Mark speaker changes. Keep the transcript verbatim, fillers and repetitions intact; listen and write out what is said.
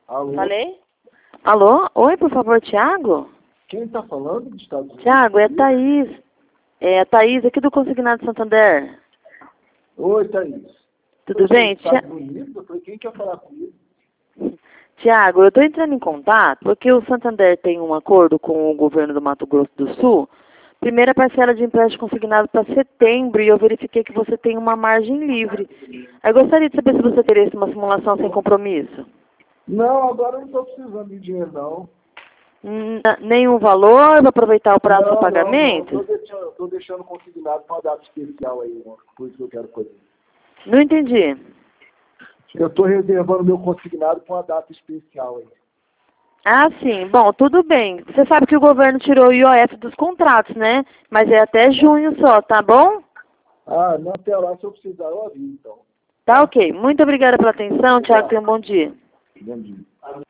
Speaker 1: Alô?
Speaker 2: Falei? Alô? Oi, por favor, Tiago?
Speaker 1: Quem está falando dos Estados Unidos?
Speaker 2: Tiago, é a Thaís. É a Thaís aqui do Consignado Santander.
Speaker 1: Oi, Thaís.
Speaker 2: Tudo
Speaker 1: Eu sou
Speaker 2: bem?
Speaker 1: dos Estados
Speaker 2: Tia...
Speaker 1: Unidos? Eu falei, quem quer falar comigo?
Speaker 2: Tiago, eu estou entrando em contato porque o Santander tem um acordo com o governo do Mato Grosso do Sul. Primeira parcela de empréstimo consignado para setembro e eu verifiquei que você tem uma margem livre. Eu gostaria de saber se você teria uma simulação sem compromisso.
Speaker 1: Não, agora eu não estou precisando de dinheiro, não.
Speaker 2: Hum, Nenhum valor para aproveitar o prazo
Speaker 1: Não,
Speaker 2: do pagamento?
Speaker 1: Não, não. Estou deixando, tô deixando consignado para uma data especial aí, ó, por isso que eu quero fazer.
Speaker 2: Não entendi.
Speaker 1: Eu estou reservando meu consignado para uma data especial aí.
Speaker 2: Ah, sim. Bom, tudo bem. Você sabe que o governo tirou o I O F dos contratos, né? Mas é até junho só, tá bom?
Speaker 1: Ah, não, até lá, se eu precisar, eu aviso, então.
Speaker 2: Tá ok. Muito obrigada pela atenção, Tiago.
Speaker 1: Tá.
Speaker 2: Tenha um bom dia.
Speaker 1: Bom dia.